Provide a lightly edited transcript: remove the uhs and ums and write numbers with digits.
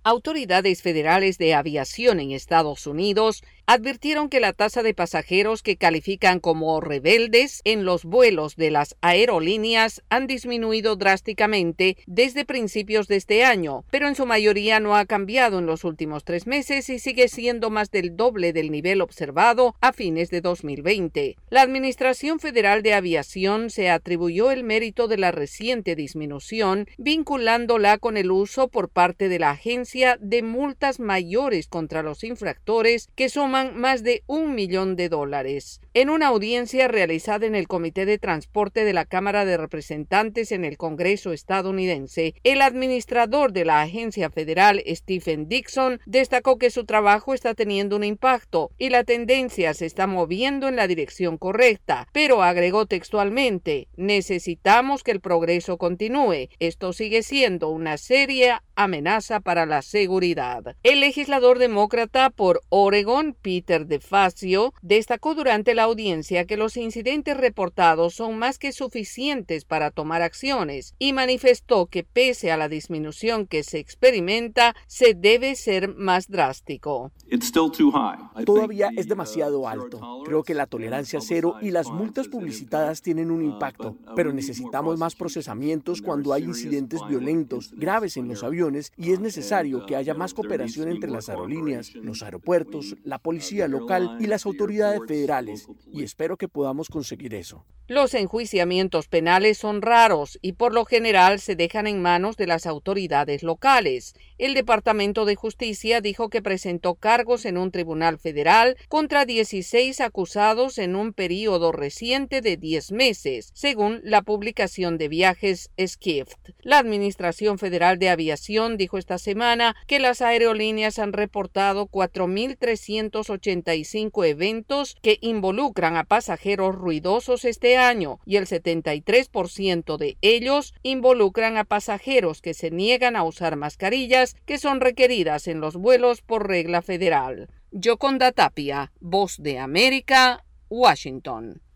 Autoridades federales de aviación en Estados Unidos advirtieron que la tasa de pasajeros que califican como rebeldes en los vuelos de las aerolíneas han disminuido drásticamente desde principios de este año, pero en su mayoría no ha cambiado en los últimos 3 meses y sigue siendo más del doble del nivel observado a fines de 2020. La Administración Federal de Aviación se atribuyó el mérito de la reciente disminución, vinculándola con el uso por parte de la agencia de multas mayores contra los infractores que suman más de $1 millón. En una audiencia realizada en el Comité de Transporte de la Cámara de Representantes en el Congreso estadounidense, el administrador de la agencia federal, Stephen Dixon, destacó que su trabajo está teniendo un impacto y la tendencia se está moviendo en la dirección correcta, pero agregó textualmente: necesitamos que el progreso continúe. Esto sigue siendo una seria amenaza para la seguridad. El legislador demócrata por Oregon, Peter DeFazio, destacó durante la audiencia que los incidentes reportados son más que suficientes para tomar acciones y manifestó que pese a la disminución que se experimenta, se debe ser más drástico. Todavía es demasiado alto. Creo que la tolerancia cero y las multas publicitadas tienen un impacto, pero necesitamos más procesamientos cuando hay incidentes violentos graves en los aviones y es necesario que haya más cooperación entre las aerolíneas, los aeropuertos, la policía local y las autoridades federales, y espero que podamos conseguir eso. Los enjuiciamientos penales son raros y por lo general se dejan en manos de las autoridades locales. El Departamento de Justicia dijo que presentó cargos en un tribunal federal contra 16 acusados en un período reciente de 10 meses, según la publicación de viajes Skift. La Administración Federal de Aviación dijo esta semana que las aerolíneas han reportado 4.385 eventos que involucran a pasajeros ruidosos este año y el 73% de ellos involucran a pasajeros que se niegan a usar mascarillas que son requeridas en los vuelos por regla federal. Yoconda Tapia, Voz de América, Washington.